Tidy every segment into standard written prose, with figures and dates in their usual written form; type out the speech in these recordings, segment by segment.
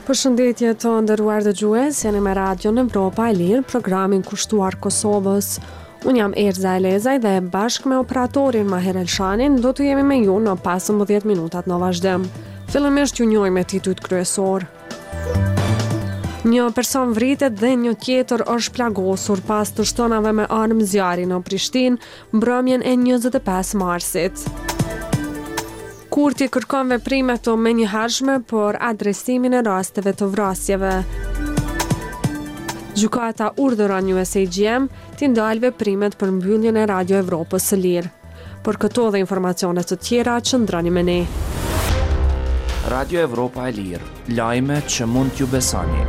Përshëndetje të nderuar dëgjues, jeni me Radion Evropa e Lirë, programin kushtuar Kosovës. Unë jam Erza Elezaj dhe bashkë me operatorin Maher Elshanin do të jemi me ju në 15 minutat në vazhdim. Fillimisht ju njohim me titujt kryesor. Një person vritet dhe një tjetër është plagosur pas të shtonave me armë zjarri në Prishtinë mbrëmjen e 25 marsit. Kurti kërkon veprime të menjëhershme për adresimin e rasteve të vrasjeve. Gjykata urdhëron USAGM të ndalë veprimet për mbylljen e Radio Evropës së Lirë. Për këto dhe informacione të tjera, qëndroni me ne. Radio Evropa e Lirë, lajme që mund t'ju besoni.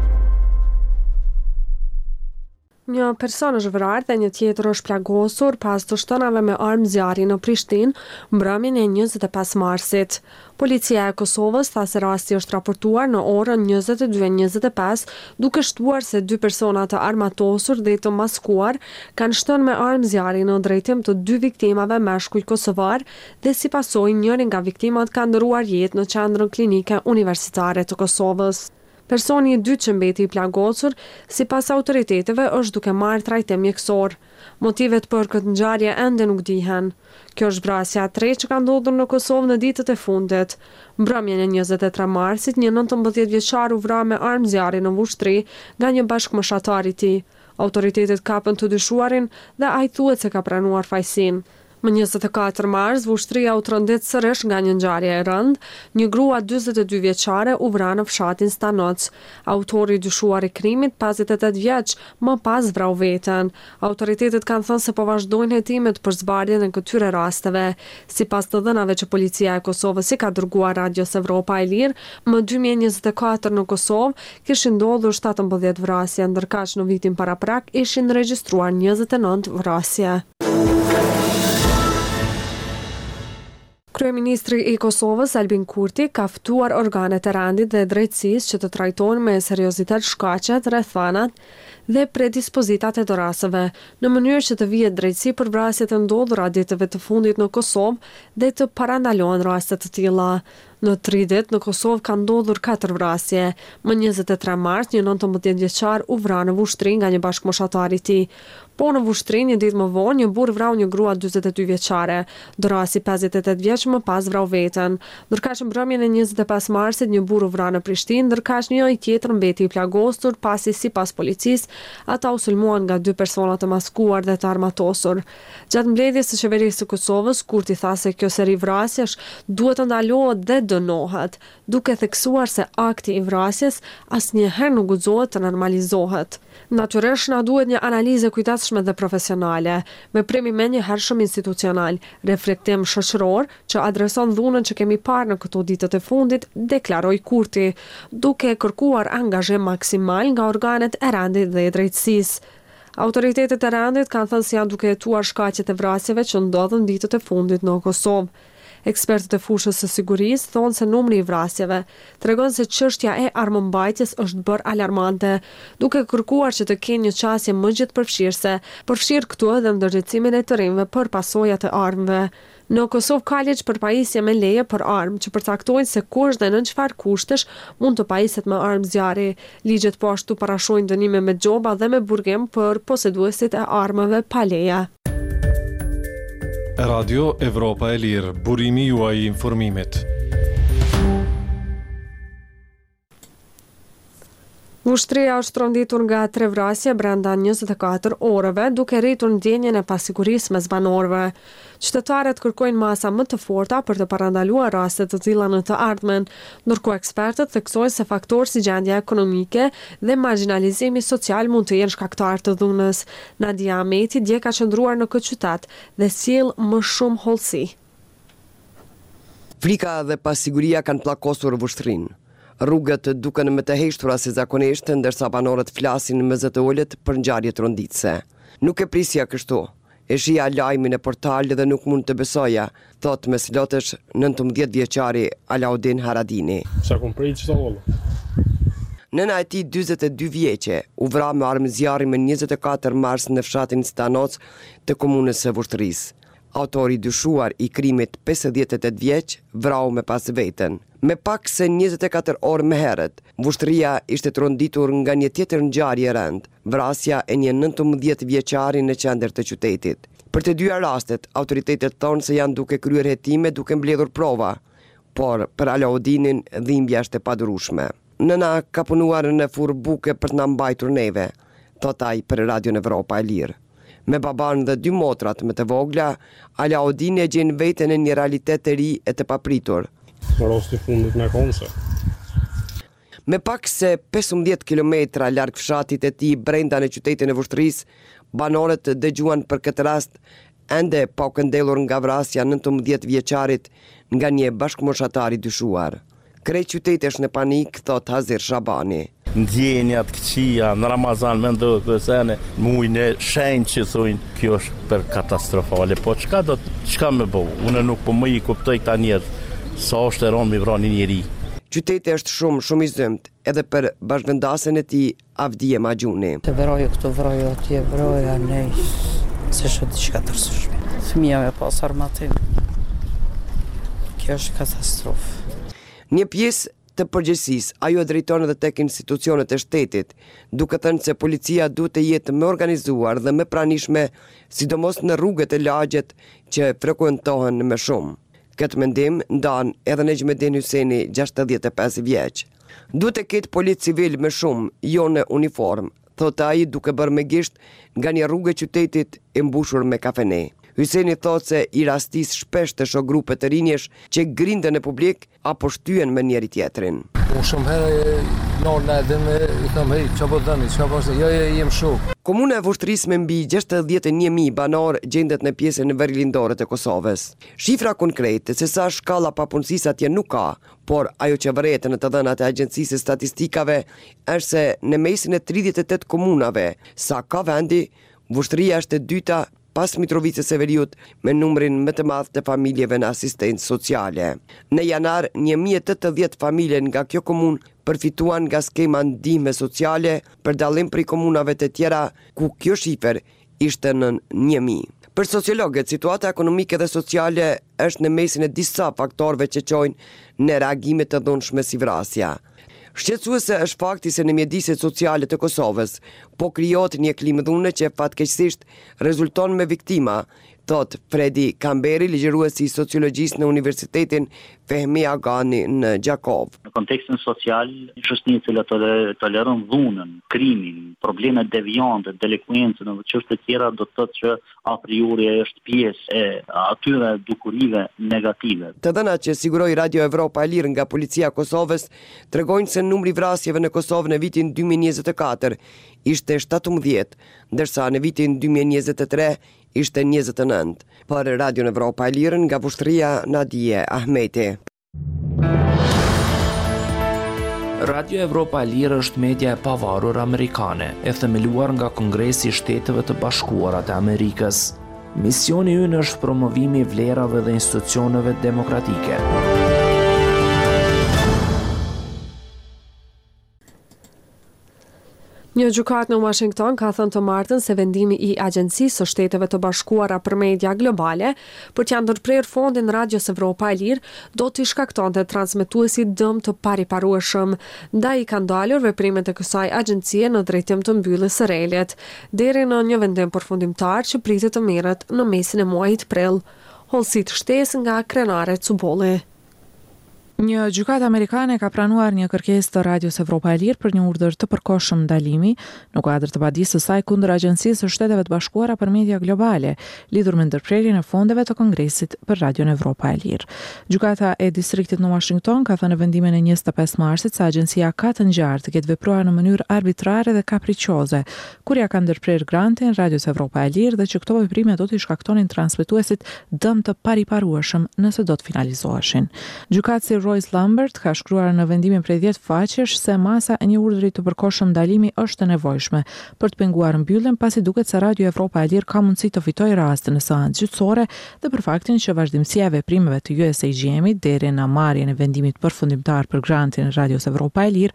Një person është vrarë dhe një tjetër është plagosur pas të shtonave me armë zjarri në Prishtinë mbrëmjen e 25 marsit. Policia e Kosovës tha se rasti është raportuar në orën 22:25, duke shtuar se 2 persona të armatosur dhe të maskuar kanë shtonë me armë zjarri në drejtim të 2 viktimave meshkuj kosovar dhe si pasojë njëri nga viktimat ka ndëruar jetë në qendrën klinike universitare të Kosovës. Personi i dytë që mbeti i plagosur, sipas autoriteteve, është duke marrë trajtim mjekësor. Motivet për këtë ngjarje ende nuk dihen. Kjo është vrasja e tretë që ka ndodhur në Kosovë në ditët e fundit. Mbrëmjen e 23 marsit, një 19 vjeçar u vra me armë zjarri në Vushtri nga një bashkëmoshatar i tij. Autoritetet kapën të dyshuarin dhe ai thuhet se ka pranuar fajsinë. Më 24 mars, Vushtria u trondit sërish nga një ngjarje e rëndë, një grua 42 vjeçare u vra në fshatin Stanoc. Autori i dyshuar i krimit, 58 vjeç, më pas vrau veten. Autoritetet kanë thënë se po vazhdojnë hetimet për zbardhjen e këtyre rasteve. Sipas të dhënave që policia e Kosovës i ka dërguar Radios Evropa e Lirë, më 2024 në Kosovë kishin ndodhur 17 vrasje, ndërkaq në vitin paraprak ishin regjistruar 29 vrasje. Kryeministri i Kosovës, Albin Kurti, ka ftuar organet e rendit dhe drejtësisë që të trajtojnë me seriozitet shkaqet, rrethanat dhe predispozitat e të rasteve, në mënyrë që të vihet drejtësi për vrasjet e ndodhura ditëve të fundit në Kosovë dhe të parandalohen raste të tilla. Në 3 ditë në Kosovë ka ndodhur 4 vrasje. Më 23 mars, një 19 vjeçar u vra në Vushtri nga një bashkëmoshatar i tij. Po në Vushtri, një ditë më vonë, një burr vrau një grua 42 vjeçare. Dorasi 58 vjeç më pas vrau veten. Ndërkaq mbrëmjen e 25 marsit, një burr u vra në Prishtinë, ndërkaq një i tjetër mbeti i plagosur pasi sipas policisë ata u sulmuan nga 2 persona të maskuar dhe të armatosur. Gjatë mbledhjes së qeverisë së Kosovës, Kurti tha se kjo seri vrasjesh duhet të ndalohet dhe dënohet, duke theksuar se akti i vrasjes asnjëherë nuk guxohet të normalizohet. Natyrisht na duhet një analizë kujdesshme dhe profesionale, veprimi menjëhershëm institucional, reflektim shoqëror që adreson dhunën që kemi parë në këto ditët e fundit, deklaroi Kurti, duke kërkuar angazhim maksimal nga organet e rendit dhe drejtësisë. Autoritetet e rendit kanë thënë se janë duke hetuar shkaqet e vrasjeve që ndodhen ditët e fundit në Kosovë. Ekspertët e fushës së sigurisë thonë se numri i vrasjeve tregon se çështja e armëmbajtjes është bërë alarmante, duke kërkuar që të kenë një qasje më gjithëpërfshirëse, përfshirë këtu edhe ndërgjegjësimin e të rinjve për pasojat e armëve. Në Kosovë ka ligj për pajisje me leje për armë që përcaktojnë se kush dhe në çfarë kushtesh mund të pajiset me armë zjarri. Ligjet po ashtu parashojnë dënime me gjoba dhe me burgim për poseduesit e armëve pa leje. Radio Evropa e Lirë, burimi juaj i informimit. Vushtria është tronditur nga 3 vrasje brenda 24 orëve, duke rritur ndjenjen e pasigurisë mes banorëve. Qytetarët kërkojnë masa më të forta për të parandaluar raste të tilla në të ardhmen, ndërkohë ekspertët theksojnë se faktorë si gjendja ekonomike dhe marginalizimi social mund të jenë shkaktar të dhunës. Nadia Ahmeti dje ka qëndruar në këtë qytet dhe sjell më shumë hollësi. Frika dhe pasiguria kanë pllakosur Vushtrinë. Rrugët duken më të heshtura se zakonisht, ndërsa banorët flasin me zë të ulët për ngjarje tronditëse. Nuk e prisja kështu. E shija lajmin e portal dhe nuk mund të besoja, thot me slotesh 19 vjeçari Alaudin Haradini. Sa kom prit çdo olla. Nëna e tij 42 vjeçe u vra me armë zjarri më 24 mars në fshatin Stanoc të komunës së Vushtrisë. Autori dyshuar i krimit 58 vjeç vrau me pas veten. Me pak se 24 orë më herët, Vushtrria ishte tronditur nga një tjetër ngjarje rënd, vrasja e një 19 vjeçari në qendër të qytetit. Për të dyja rastet, autoritetet thonë se janë duke kryer hetime duke mbledhur prova, por për Alaudinin dhimbja është e padurueshme. Nëna ka punuar në furrë buke për të na mbajtur neve, thot ai për Radion Evropa e Lirë. Me baban dhe 2 motrat më të vogla, Alaudini e gjen veten në një realitet të ri e të papritur. Rosti fundit në konse. Me pak se 15 kilometra larg fshatit e tij brenda në qytetin e Vushtrisë, banorët dëgjuan për këtë rast ende pa u këndellur nga vrasja 19 vjeçarit nga një bashkëmoshatar i dyshuar. Krejt qyteti është në panik, thot Hazir Shabani. Ndjenjat këqia në Ramazan me ndohë kësene, mujnë e shenjë që thujnë, kjo është për katastrofale, po qka me bo? Unë nuk po më i kuptoj këta njerë, sa është e ronë mi vrani njeri. Qyteti është shumë i zymt, edhe për bashkëvendasen e tij Avdije Maxhuni. Të vrojë këtu, vrojë atje, vrojë anej, se është diçka tërësishme. Fëmija me pas armatim. Kjo është katastrofë. Një pjesë të përgjegjësisë, ajo drejton edhe tek institucionet e shtetit, duke thënë se policia duhet të jetë më organizuar dhe më pranishme, sidomos në rrugët e lagjet që frekuentohen më shumë. Këtë mendim ndan edhe Nejmedin Hyseni, 65 vjeç. Duhet të ketë policë civil më shumë, jo në uniform, thot ai duke bërë me gisht nga një rrugë e qytetit e mbushur me kafene. Hyseni thot se i rastis shpesh të shoh grupe të rinjesh që grinden në publik apo shtyhen me njëri tjetrin. Shumë herë nona edhe me i kam hej, çfarë dani, çfarë jo jem shok. Komuna e Vushtrisë me mbi 61.000 banor gjendet në pjesën e veriglindore të Kosovës. Shifra konkrete se sa shkalla papunësisë atje nuk ka, por ajo që vëret në të dhënat e Agjencisë Statistikave është se në mesin e 38 komunave sa ka vendi, Vushtria është e dyta pas Mitrovicës së Veriut me numrin më të madh të familjeve në asistencë sociale. Në janar, 1080 familje nga kjo komunë përfituan nga skema ndihme sociale për dallim prej komunave të tjera ku kjo shifër ishte në 1000. Për sociologët, situata ekonomike dhe sociale është në mesin e disa faktorëve që çojnë në reagime të dhunshme si vrasja. Shqetësuese është fakti se në mjediset sociale të Kosovës po krijohet një klimë dhune që fatkeqësisht rezulton me viktima, thot Fredi Kamberi, ligjëruesi i sociologjisë në Universitetin Fehmi Agani në Gjakov. Në kontekstin social, shoqënia e cila toleron dhunën, krimin, probleme devijante, delikuencën dhe çështje të tjera do të thotë që a priori është pjesë e atyre dukurive negative. Të dhënat që siguroi Radio Evropa e Lirë nga policia e Kosovës tregojnë se numri vrasjeve në Kosovë në vitin 2024 ishte 17, ndërsa në vitin 2023 ishte 29. Për Radion Evropa e Lirë nga Vushtria, Nadije Ahmeti. Radio Evropa e Lirë është media e pavarur amerikane, e themeluar nga Kongresi i Shteteve të Bashkuara të Amerikës. Misioni ynë është promovimi i vlerave dhe institucioneve demokratike. Një gjykat në Washington ka thënë të martën se vendimi i Agjencisë së Shteteve të Bashkuara për Media Globale për t'ia ndërprer fondin Radios Evropa e Lirë do t'i shkaktonte transmetuesit dëm të pariparueshëm, ndaj i kanë dalur veprimet e kësaj agjencie në drejtim të mbylljes së relit, deri në një vendim përfundimtar që pritet të merret në mesin e muajit prill. Holsit shtesë nga Krenare Cubolli. Një gjykat amerikane ka pranuar një kërkesë të Radios Evropa e Lirë për një urdhër të përkohshëm ndalimi në kuadër të padisë së saj kundër Agjencisë së Shteteve të Bashkuara për Media Globale, lidhur me ndërprerjen e fondeve të Kongresit për Radion Evropa e Lirë. Gjykata e distriktit në Washington ka thënë në vendimin e 25 marsit se agjencia ka të ngjarë të ketë vepruar në mënyrë arbitrare dhe kapriçioze, kur ja ka ndërprer grantin Radios Evropa e Lirë dhe që këto veprime do t'i shkaktonin transmetuesit dëm të pariparueshëm nëse do të finalizoheshin. Gjykatësi Royce Lambert ka shkruar në vendimin prej 10 faqesh se masa e një urdhri të përkohshëm ndalimi është e nevojshme për të penguar mbylljen, pasi duket se Radio Evropa e Lirë ka mundësi të fitojë rastin në seancë gjyqësore dhe për faktin që vazhdimësia e veprimeve të USAGM-it deri në marrjen e vendimit përfundimtar për grantin Radios Evropa e Lirë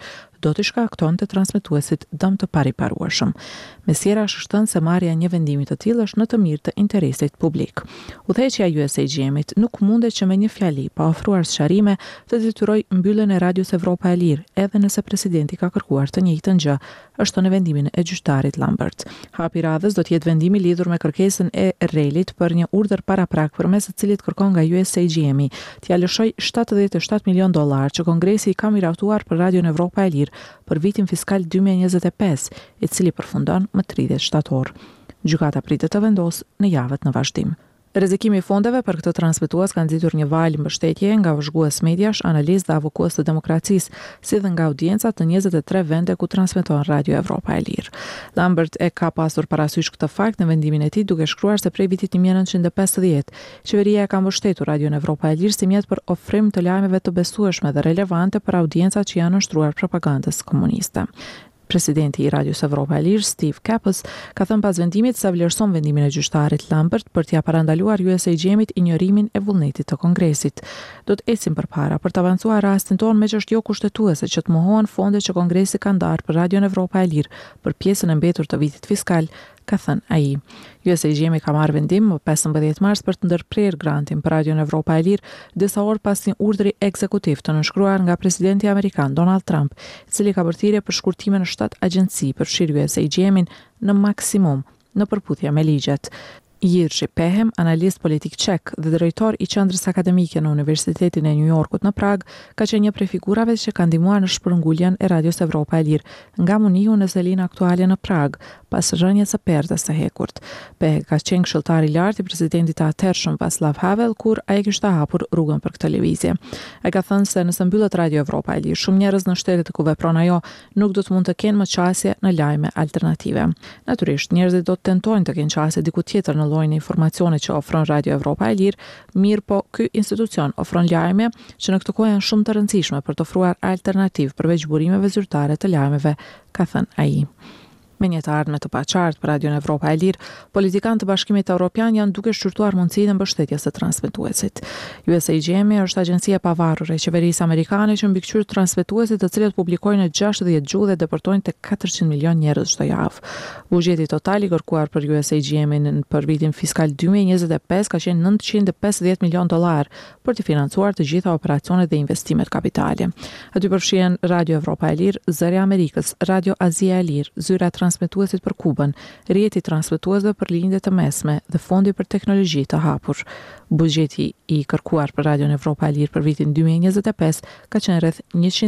do të shkaktonte transmetuesit dëm të pariparueshëm. Mesiera shështën se marrja një vendimi të tillë është në të mirë të interesit publik. Udhëheqja e USAGM-it nuk mundet që me një fjali pa ofruar sqarime të detyrojë mbylljen e Radios Evropa e Lirë, edhe nëse presidenti ka kërkuar të njëjtën gjë, është në vendimin e gjyqtarit Lambert. Hapi i radhës do të jetë vendimi lidhur me kërkesën e Relit për një urdhër paraprak përmes të cilit kërkon nga USAGM t'ia lëshojë $77 milion që Kongresi i ka miratuar për Radion Evropa e Lirë për vitin fiskal 2025, i cili përfundon më 30 shtator. Gjykata pritet të vendosë në javët në vazhdim. Rrezikimi i fondeve për këtë transmetues ka nxitur një val mbështetje nga vëzhgues mediash, analistë dhe avokues të demokracisë, si dhe nga audiencat në 23 vende ku transmeton Radio Evropa e Lirë. Lambert e ka pasur parasysh këtë fakt në vendimin e tij, duke shkruar se prej vitit 1950 qeveria ka mbështetur Radio Evropa e Lirë si mjet për ofrim të lajmeve të besueshme dhe relevante për audiencat që janë nështruar propagandës komuniste. Presidenti i Radios Evropa e Lirë, Steve Kapos, ka thënë pas vendimit se vlerëson vendimin e gjyqtarit Lambert për t'ia parandaluar USAGM-it injorimin e vullnetit të Kongresit. Do të ecim përpara për të avancuar rastin tonë me çështje kushtetuese që të mohohen fondet që Kongresi ka ndarë për Radion Evropa e Lirë për pjesën e mbetur të vitit fiskal, ka thënë ai. USAGM ka marrë vendim më 15 mars për të ndërprerë grantin për Radion Evropa e Lirë, disa orë pas një urdhri ekzekutiv të nënshkruar nga presidenti amerikan Donald Trump, i cili ka bërthirrje për shkurtime në 7 agjenci për fshirë USAGM-in në maksimum në përputhje me ligjet. Jirshi Pehem, analist politik çek dhe drejtor i qendrës akademike në Universitetin e New Yorkut në Prag, ka qenë një prej figurave që ka ndihmuar në shpërnguljen e Radios Evropa e Lirë nga muniu në Zelina aktuale në Prag, pas rënies së perdës së hekurt. Pehem ka qenë këshilltar i lartë i presidentit të atëhershëm Václav Havel kur ai kishte hapur rrugën për këtë lëvizje. Ai ka thënë se nëse mbyllet Radio Evropa e Lirë, shumë njerëz në shtetet ku vepron ajo nuk do të mund të kenë më qasje në lajme alternative. Natyrisht, njerëzit do të tentojnë të kenë qasje diku tjetër në llojin e informacionit që ofron Radio Evropa e Lirë, mirë po ky institucion ofron lajme që në këtë kohë janë shumë të rëndësishme për të ofruar alternativë përveç burimeve zyrtare të lajmeve, ka thënë ai. Me një të ardhme të paqartë për Radion Evropa e Lirë, politikanë të Bashkimit Evropian janë duke shqyrtuar mundësinë e mbështetjes së transmetuesit. USAGM është agjencia e pavarur e qeverisë amerikane që mbikëqyr transmetuesit të cilët publikojnë në 60 gjuhë dhe deportojnë tek 400 milion njerëz çdo javë. Buxheti total i kërkuar për USAGM-in për vitin fiskal 2025 ka qenë $950 milion për të financuar të gjitha operacionet dhe investimet kapitale. Aty përfshihen Radio Evropa e Lirë, Zëri i Amerikës, Radio Azia e Lirë, Zyra transmetuesit për Kubën, rrjeti transmetuesve për lindjet të mesme dhe fondi për teknologji të hapur. Buxheti i kërkuar për Radion Evropa e Lirë për vitin 2025 ka qenë rreth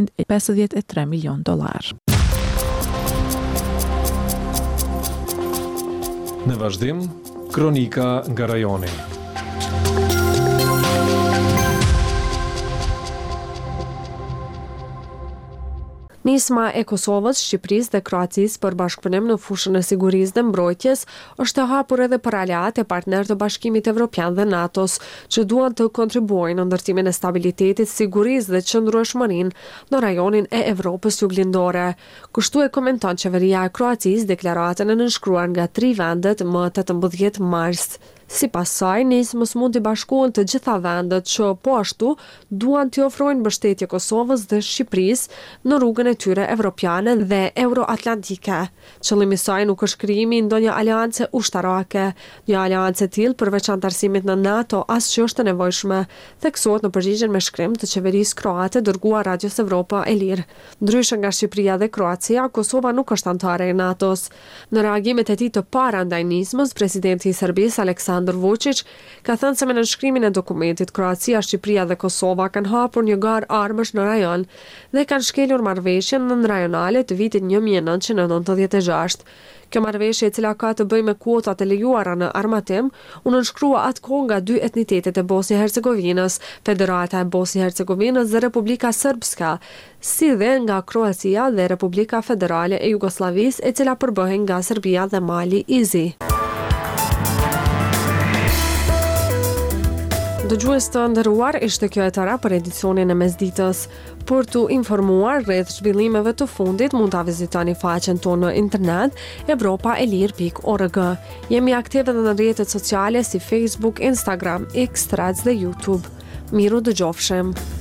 $153 milion. Në vazhdim, kronika nga rajoni. Nisma e Kosovës, Shqipërisë dhe Kroacisë për bashkëpunim në fushën e sigurisë dhe mbrojtjes është e hapur edhe për aleat e partnerë të Bashkimit Evropian dhe NATO-s, që duan të kontribuojnë në ndërtimin e stabilitetit, sigurisë dhe qëndrueshmërinë në rajonin e Evropës juglindore. Kështu e komenton qeveria e Kroacisë deklaratën e nënshkruar nga 3 vendet më 18 mars. Sipas saj, nismës mund të bashkohen të gjitha vendet që po ashtu duan të ofrojnë mbështetje Kosovës dhe Shqipërisë në rrugën e tyre evropiane dhe euroatlantike. Qëllimi i saj nuk është krijimi i ndonjë aleance ushtarake. Një aleancë e tillë përveç antarësimit në NATO as që është e nevojshme, theksohet në përgjigjen me shkrim të qeverisë kroate dërguar Radios Evropa e Lirë. Ndryshe nga Shqipëria dhe Kroacia, Kosova nuk është antare e NATO-s. Në reagimet e tij të para ndaj nismës, presidenti i Serbisë Aleksandar Vučić ka thënë se me nënshkrimin e dokumentit Kroacia, Shqipëria dhe Kosova kanë hapur një garë armësh në rajon dhe kanë shkelur marrëveshjen nënrajonale të vitit 1996. Kjo marrëveshje, e cila ka të bëjë me kuotat e lejuara në armatim, u nënshkrua atkoh nga 2 etnitetet e Bosnjë-Hercegovinës, Federata e Bosnjë-Hercegovinës dhe Republika Srpska, si dhe nga Kroacia dhe Republika Federale e Jugosllavisë, e cila përbëhen nga Serbia dhe Mali Izi. Dëgjues të nderuar, ishte kjo e tëra për edicionin e mesditës. Për të informuar rreth zhvillimeve të fundit, mund ta vizitoni faqen tonë në internet europaelir.org. Jemi aktive në rrjetet sociale si Facebook, Instagram, X, Threads dhe YouTube. Miru dëgjofshim.